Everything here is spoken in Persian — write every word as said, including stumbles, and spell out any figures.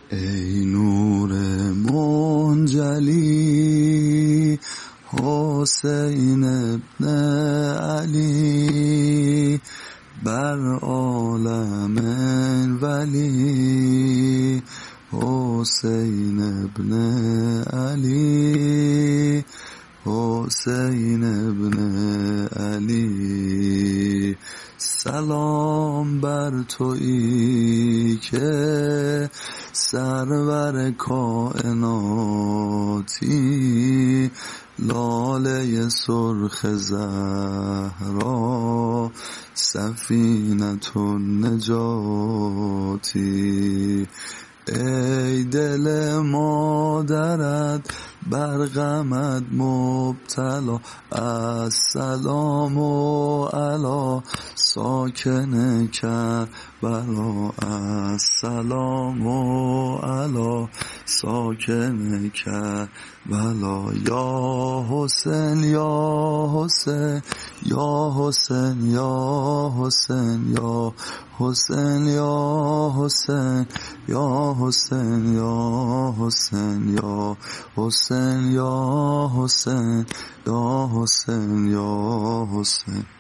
ای نور منجلی حسین ابن علی، بر عالم ولی حسین ابن علی، حسین ابن علی. سلام بر تویی که سرور کائناتی، لاله سرخ زهرا سفینة النجاتی. ای دل مادرت بر غمت مبتلا، السلام علی ساکن کربلا، السلام علی ساکن کربلا. یا حسین یا حسین یا حسین یا حسین یا حسین یا حسین یا حسین یا حسین یا حسین یا حسین یا حسین یا حسین.